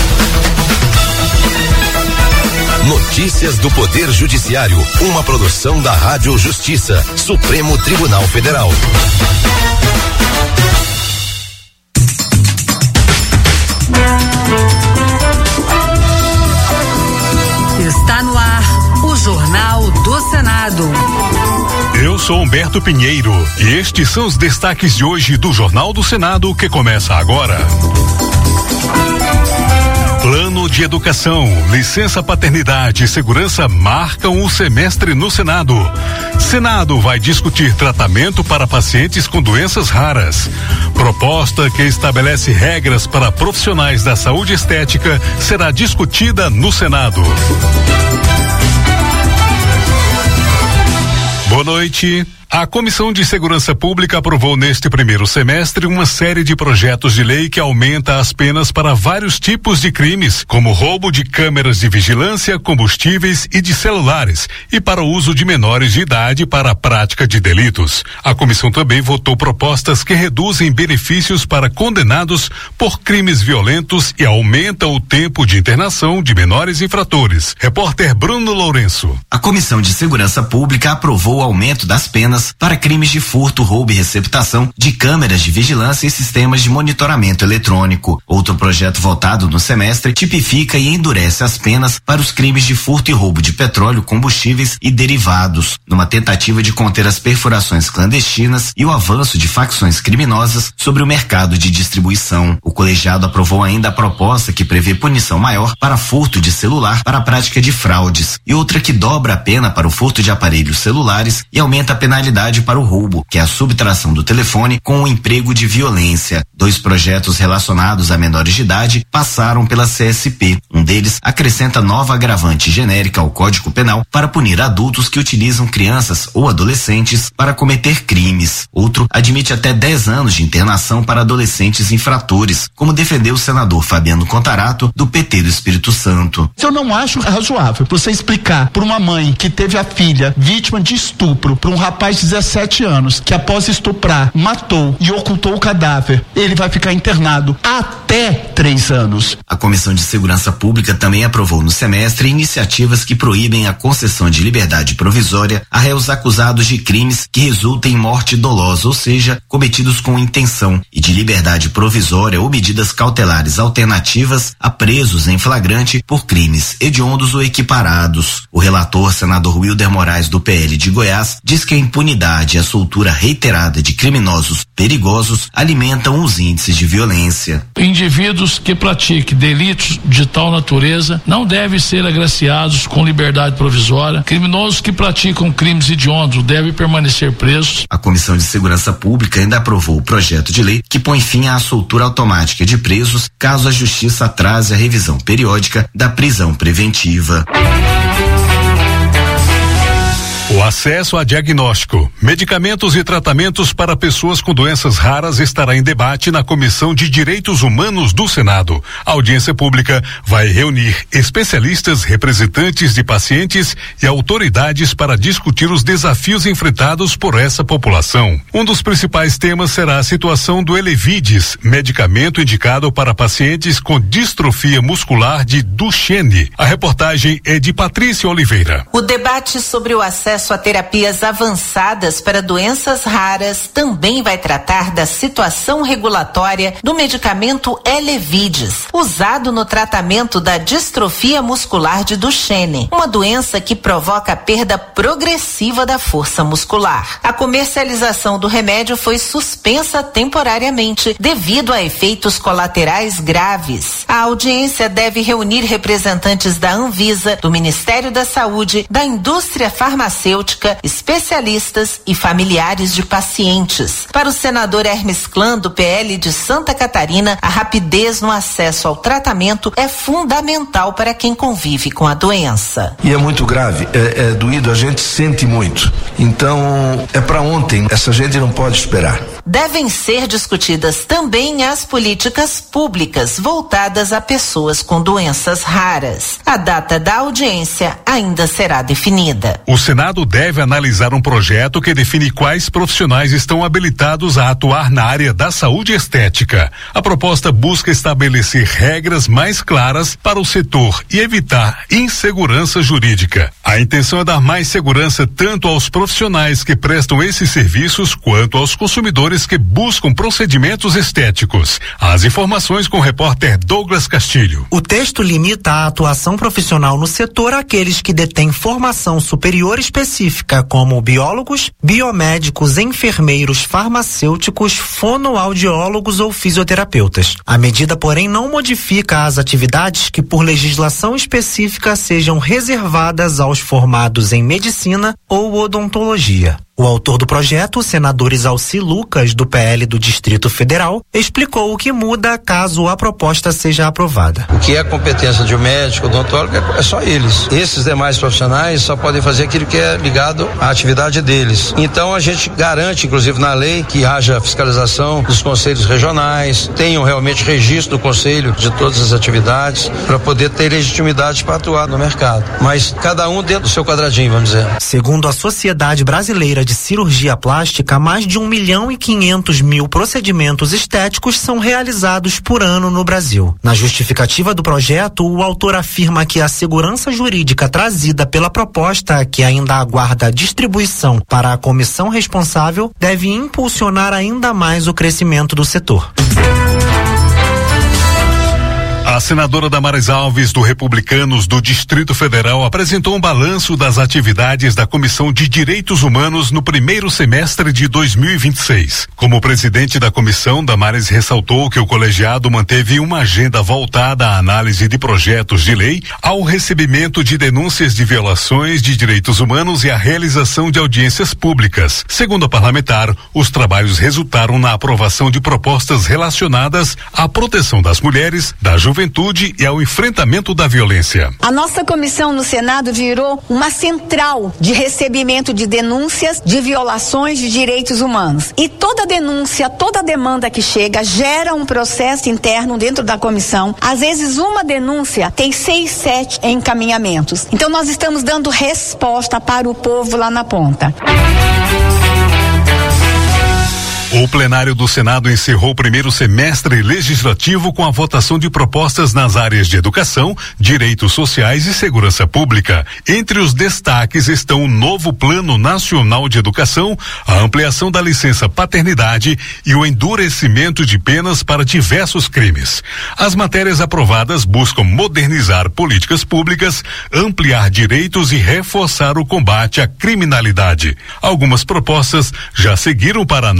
Notícias do Poder Judiciário, uma produção da Rádio Justiça, Supremo Tribunal Federal. Está no ar o Jornal do Senado. Eu sou Humberto Pinheiro e estes são os destaques de hoje do Jornal do Senado que começa agora. Plano de Educação, licença paternidade e segurança marcam o semestre no Senado. Senado vai discutir tratamento para pacientes com doenças raras. Proposta que estabelece regras para profissionais da saúde estética será discutida no Senado. Boa noite. A Comissão de Segurança Pública aprovou neste primeiro semestre uma série de projetos de lei que aumenta as penas para vários tipos de crimes, como roubo de câmeras de vigilância, combustíveis e de celulares, e para o uso de menores de idade para a prática de delitos. A comissão também votou propostas que reduzem benefícios para condenados por crimes violentos e aumentam o tempo de internação de menores infratores. Repórter Bruno Lourenço. A Comissão de Segurança Pública aprovou o aumento das penas para crimes de furto, roubo e receptação de câmeras de vigilância e sistemas de monitoramento eletrônico. Outro projeto votado no semestre tipifica e endurece as penas para os crimes de furto e roubo de petróleo, combustíveis e derivados, numa tentativa de conter as perfurações clandestinas e o avanço de facções criminosas sobre o mercado de distribuição. O colegiado aprovou ainda a proposta que prevê punição maior para furto de celular para a prática de fraudes e outra que dobra a pena para o furto de aparelhos celulares e aumenta a penalidade para o roubo, que é a subtração do telefone com o emprego de violência. Dois projetos relacionados a menores de idade passaram pela C S P. Um deles acrescenta nova agravante genérica ao Código Penal para punir adultos que utilizam crianças ou adolescentes para cometer crimes. Outro admite até dez anos de internação para adolescentes infratores, como defendeu o senador Fabiano Contarato, do P T do Espírito Santo. Eu não acho razoável você explicar para uma mãe que teve a filha vítima de estupro, para um rapaz de dezessete anos, que após estuprar, matou e ocultou o cadáver, ele vai ficar internado até três anos. A Comissão de Segurança Pública também aprovou no semestre iniciativas que proíbem a concessão de liberdade provisória a réus acusados de crimes que resultem em morte dolosa, ou seja, cometidos com intenção, e de liberdade provisória ou medidas cautelares alternativas a presos em flagrante por crimes hediondos ou equiparados. O relator, senador Wilder Moraes, do P L de Goiás, diz que a impunidade e a soltura reiterada de criminosos perigosos alimentam os índices de violência. Indivíduos que pratiquem delitos de tal natureza não devem ser agraciados com liberdade provisória. Criminosos que praticam crimes hediondos devem permanecer presos. A Comissão de Segurança Pública ainda aprovou o projeto de lei que põe fim à soltura automática de presos caso a Justiça atrase a revisão periódica da prisão preventiva. O O acesso a diagnóstico, medicamentos e tratamentos para pessoas com doenças raras estará em debate na Comissão de Direitos Humanos do Senado. A audiência pública vai reunir especialistas, representantes de pacientes e autoridades para discutir os desafios enfrentados por essa população. Um dos principais temas será a situação do Elevidys, medicamento indicado para pacientes com distrofia muscular de Duchenne. A reportagem é de Patrícia Oliveira. O debate sobre o acesso a terapias avançadas para doenças raras também vai tratar da situação regulatória do medicamento Elevidys, usado no tratamento da distrofia muscular de Duchenne, uma doença que provoca a perda progressiva da força muscular. A comercialização do remédio foi suspensa temporariamente devido a efeitos colaterais graves. A audiência deve reunir representantes da Anvisa, do Ministério da Saúde, da indústria farmacêutica, especialistas e familiares de pacientes. Para o senador Hermes Klan, do P L de Santa Catarina, a rapidez no acesso ao tratamento é fundamental para quem convive com a doença. E é muito grave, é, é doído, a gente sente muito. Então, é para ontem, essa gente não pode esperar. Devem ser discutidas também as políticas públicas voltadas a pessoas com doenças raras. A data da audiência ainda será definida. O Senado deve analisar um projeto que define quais profissionais estão habilitados a atuar na área da saúde estética. A proposta busca estabelecer regras mais claras para o setor e evitar insegurança jurídica. A intenção é dar mais segurança tanto aos profissionais que prestam esses serviços quanto aos consumidores que buscam procedimentos estéticos. As informações com o repórter Douglas Castilho. O texto limita a atuação profissional no setor àqueles que detêm formação superior específica, como biólogos, biomédicos, enfermeiros, farmacêuticos, fonoaudiólogos ou fisioterapeutas. A medida, porém, não modifica as atividades que, por legislação específica, sejam reservadas aos formados em medicina ou odontologia. O autor do projeto, o senador Isalci Lucas, do P L do Distrito Federal, explicou o que muda caso a proposta seja aprovada. O que é a competência de um médico, odontólogo, é só eles. Esses demais profissionais só podem fazer aquilo que é ligado à atividade deles. Então a gente garante, inclusive na lei, que haja fiscalização dos conselhos regionais, tenham realmente registro do conselho de todas as atividades, para poder ter legitimidade para atuar no mercado. Mas cada um dentro do seu quadradinho, vamos dizer. Segundo a Sociedade Brasileira de Cirurgia Plástica, mais de um milhão e quinhentos mil procedimentos estéticos são realizados por ano no Brasil. Na justificativa do projeto, o autor afirma que a segurança jurídica trazida pela proposta, que ainda aguarda distribuição para a comissão responsável, deve impulsionar ainda mais o crescimento do setor. A senadora Damares Alves, do Republicanos do Distrito Federal, apresentou um balanço das atividades da Comissão de Direitos Humanos no primeiro semestre de dois mil e vinte e seis. Como presidente da comissão, Damares ressaltou que o colegiado manteve uma agenda voltada à análise de projetos de lei, ao recebimento de denúncias de violações de direitos humanos e à realização de audiências públicas. Segundo a parlamentar, os trabalhos resultaram na aprovação de propostas relacionadas à proteção das mulheres, da juventude e ao enfrentamento da violência. A nossa comissão no Senado virou uma central de recebimento de denúncias de violações de direitos humanos. E toda denúncia, toda demanda que chega gera um processo interno dentro da comissão. Às vezes uma denúncia tem seis, sete encaminhamentos. Então nós estamos dando resposta para o povo lá na ponta. O plenário do Senado encerrou o primeiro semestre legislativo com a votação de propostas nas áreas de educação, direitos sociais e segurança pública. Entre os destaques estão o novo Plano Nacional de Educação, a ampliação da licença paternidade e o endurecimento de penas para diversos crimes. As matérias aprovadas buscam modernizar políticas públicas, ampliar direitos e reforçar o combate à criminalidade. Algumas propostas já seguiram para análise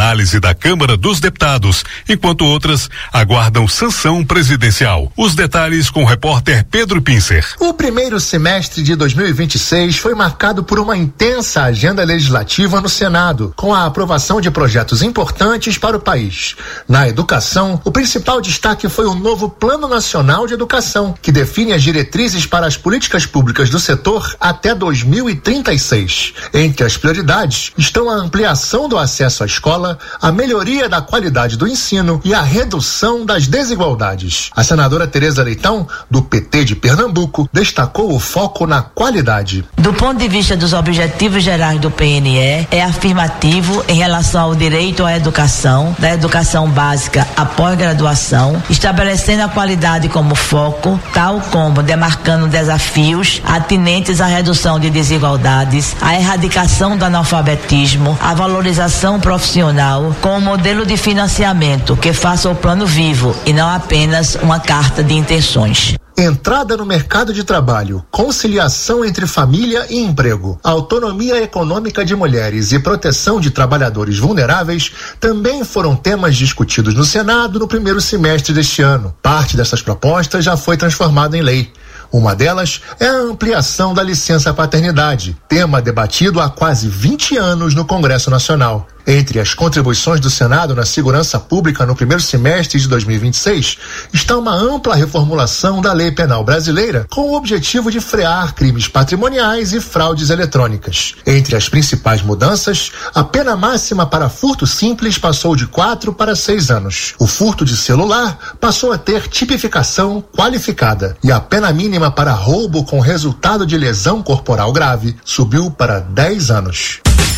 da Câmara dos Deputados, enquanto outras aguardam sanção presidencial. Os detalhes com o repórter Pedro Pincer. O primeiro semestre de dois mil e vinte e seis foi marcado por uma intensa agenda legislativa no Senado, com a aprovação de projetos importantes para o país. Na educação, o principal destaque foi o novo Plano Nacional de Educação, que define as diretrizes para as políticas públicas do setor até dois mil e trinta e seis. Entre as prioridades estão a ampliação do acesso à escola, a melhoria da qualidade do ensino e a redução das desigualdades. A senadora Tereza Leitão, do P T de Pernambuco, destacou o foco na qualidade. Do ponto de vista dos objetivos gerais do P N E, é afirmativo em relação ao direito à educação, da educação básica à pós-graduação, estabelecendo a qualidade como foco, tal como demarcando desafios atinentes à redução de desigualdades, à erradicação do analfabetismo, à valorização profissional, com um modelo de financiamento que faça o plano vivo e não apenas uma carta de intenções. Entrada no mercado de trabalho, conciliação entre família e emprego, autonomia econômica de mulheres e proteção de trabalhadores vulneráveis também foram temas discutidos no Senado no primeiro semestre deste ano. Parte dessas propostas já foi transformada em lei. Uma delas é a ampliação da licença paternidade, tema debatido há quase vinte anos no Congresso Nacional. Entre as contribuições do Senado na segurança pública no primeiro semestre de dois mil e vinte e seis está uma ampla reformulação da lei penal brasileira com o objetivo de frear crimes patrimoniais e fraudes eletrônicas. Entre as principais mudanças, a pena máxima para furto simples passou de quatro para seis anos. O furto de celular passou a ter tipificação qualificada e a pena mínima para roubo com resultado de lesão corporal grave subiu para dez anos.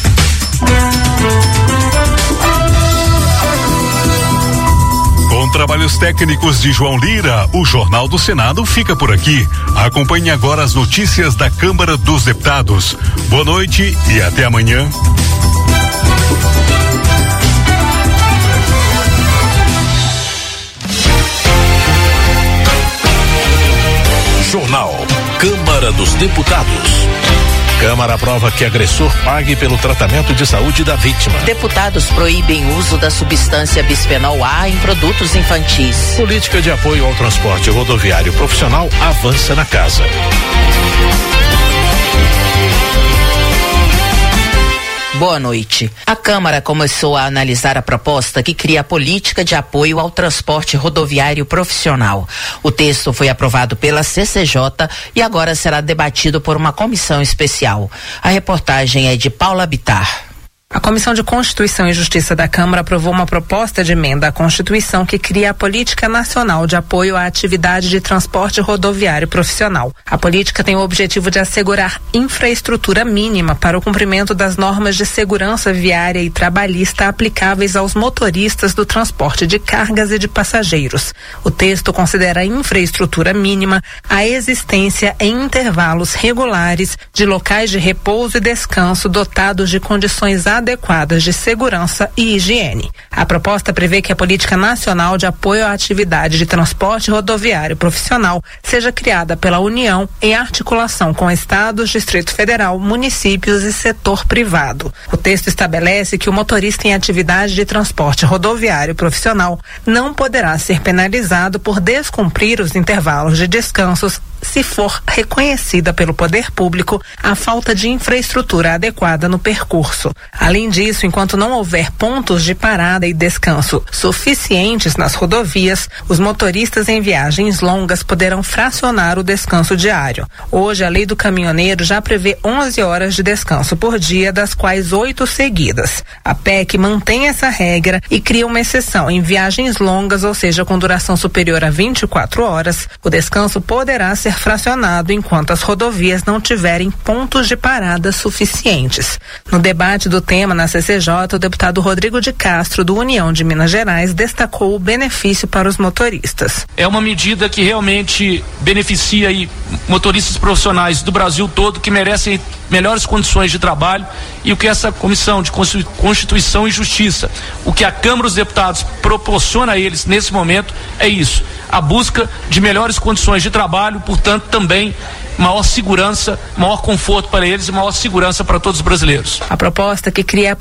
Com trabalhos técnicos de João Lira, o Jornal do Senado fica por aqui. Acompanhe agora as notícias da Câmara dos Deputados. Boa noite e até amanhã. Jornal Câmara dos Deputados. Câmara aprova que agressor pague pelo tratamento de saúde da vítima. Deputados proíbem uso da substância bisfenol A em produtos infantis. Política de apoio ao transporte rodoviário profissional avança na casa. Boa noite. A Câmara começou a analisar a proposta que cria a política de apoio ao transporte rodoviário profissional. O texto foi aprovado pela C C J e agora será debatido por uma comissão especial. A reportagem é de Paula Bittar. A Comissão de Constituição e Justiça da Câmara aprovou uma proposta de emenda à Constituição que cria a Política Nacional de Apoio à Atividade de Transporte Rodoviário Profissional. A política tem o objetivo de assegurar infraestrutura mínima para o cumprimento das normas de segurança viária e trabalhista aplicáveis aos motoristas do transporte de cargas e de passageiros. O texto considera infraestrutura mínima a existência em intervalos regulares de locais de repouso e descanso dotados de condições adequadas adequadas de segurança e higiene. A proposta prevê que a Política Nacional de Apoio à Atividade de Transporte Rodoviário Profissional seja criada pela União em articulação com estados, Distrito Federal, municípios e setor privado. O texto estabelece que o motorista em atividade de transporte rodoviário profissional não poderá ser penalizado por descumprir os intervalos de descansos se for reconhecida pelo poder público a falta de infraestrutura adequada no percurso. Além disso, enquanto não houver pontos de parada e descanso suficientes nas rodovias, os motoristas em viagens longas poderão fracionar o descanso diário. Hoje, a lei do caminhoneiro já prevê onze horas de descanso por dia, das quais oito seguidas. A P E C mantém essa regra e cria uma exceção em viagens longas, ou seja, com duração superior a vinte e quatro horas. O descanso poderá ser fracionado enquanto as rodovias não tiverem pontos de parada suficientes. No debate do tema na C C J, o deputado Rodrigo de Castro, do União de Minas Gerais, destacou o benefício para os motoristas. É uma medida que realmente beneficia aí motoristas profissionais do Brasil todo que merecem melhores condições de trabalho, e o que essa Comissão de Constituição e Justiça, o que a Câmara dos Deputados proporciona a eles nesse momento é isso, a busca de melhores condições de trabalho, portanto também maior segurança, maior conforto para eles e maior segurança para todos os brasileiros. A proposta que cria a